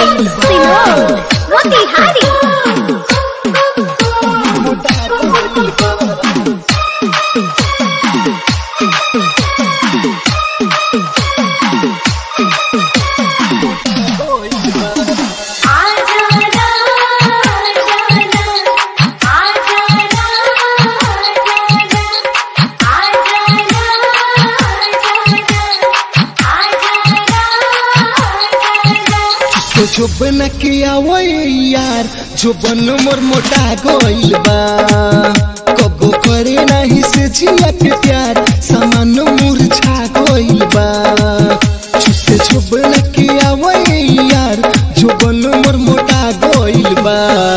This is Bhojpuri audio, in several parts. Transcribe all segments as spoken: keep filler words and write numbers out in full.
Sinod, Motihari. जो बन किया वो यार जो बन मोर मोटा गोइल बा कबो करे नहीं से जिया पे प्यार सामान मुरझा गोइल बा जिससे जो बन किया वो यार जो बन मोर मोटा गोइल बा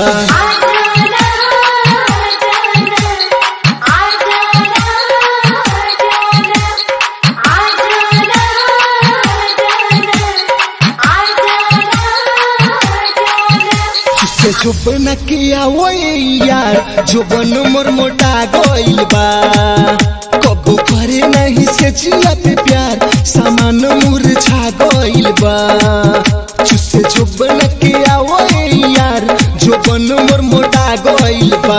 जो बन किया वो यार जो बन मोर मोटा गोइल बा कबो करे नहीं से जिया पे प्यार सामान मुरझा गोइल बा जिससे जो बन किया वो यार जो बन मोर मोटा गोइल बा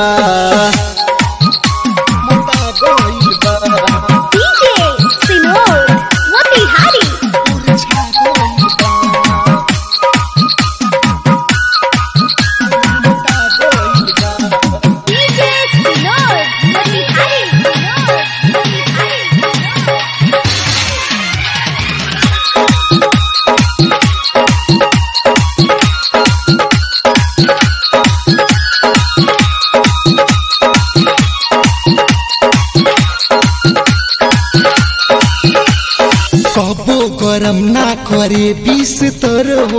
मोटा गोइल बा D J Sinod, Motihari. मुरझा गोइल बा D J Sinod, Motihari. कबो गरम ना करे बीस तर हो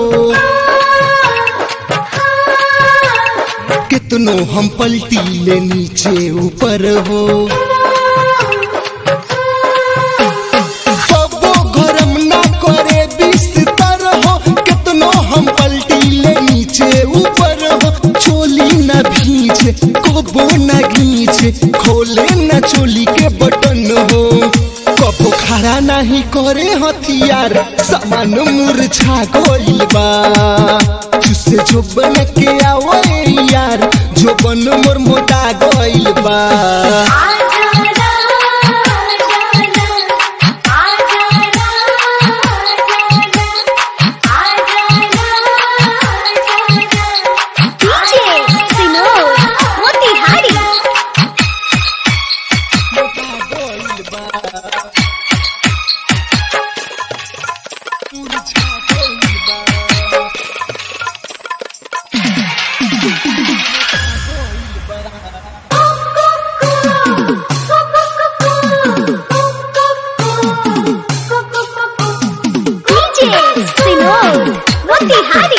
कितनो हम पलटी ले नीचे ऊपर हो कबो गरम ना करे बीस तर हो कितनो हम पलटी ले नीचे ऊपर हो चोली न भींचे कबो न घींचे खोले न चोली के बटन हो कबो खड़ा नहीं करे हथियार सामान मुरझा गोइल बा जिससे जो बन के आओ यार जो बन मोर मोटा गोइल बा D J Sinod, Motihari. मोटा गोइल बा मुरझा गोइल बा D J Sinod, Motihari.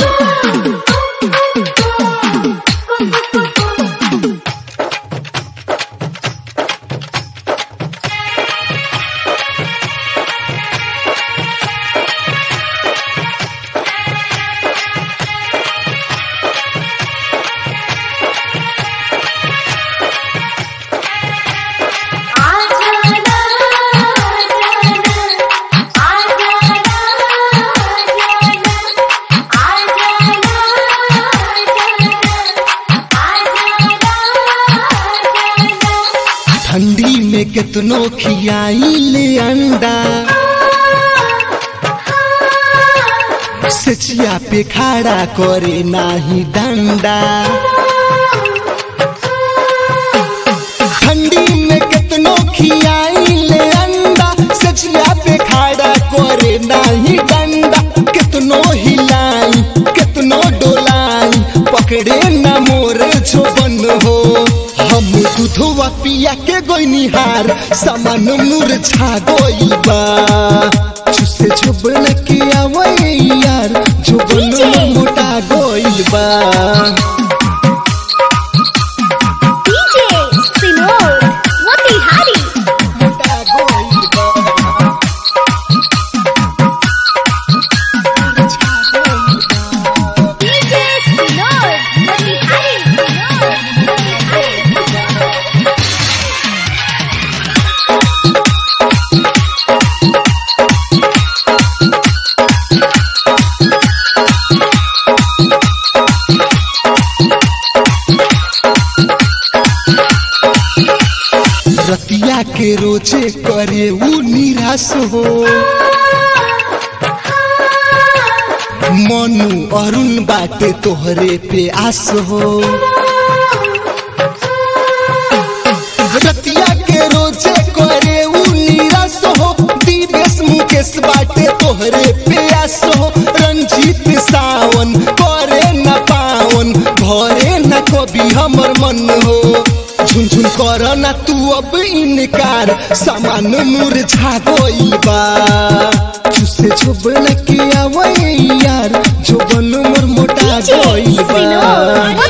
ठंडी में कितनो खियाई ले अंडा सचिया पे खड़ा करे नाही डंडा ठंडी में कितनो खियाई ले अंडा सचिया पे खड़ा करे नाही डंडा कितनो हिलाई कितनो डोलाई पकड़े न मोर छोबन हो हम दूधवा पिया के गोइनिहार सामान मुरझा गोइल बा जिससे झुबन के आवै यार झुबन मोटा गोइल बा D J Sinod, Motihari. मोटा गोइल बा मुरझा गोइल बा D J Sinod, Motihari. रतिया के रोजे करे ऊ निराश हो मनु अरुण बाटे तोहरे पे आस हो रतिया के रोजे करे ऊ निराश हो दिवेश मुकेश बाटे तोहरे पे आस हो रंजीत सावन करे न पावन भरे न कभी हमर मन हो झुनझुन कर ना तू अब इनकार सामान मुरझा गइल बा चुसे झोबन के आवे यार झोबन मोर मोटा गइल बा।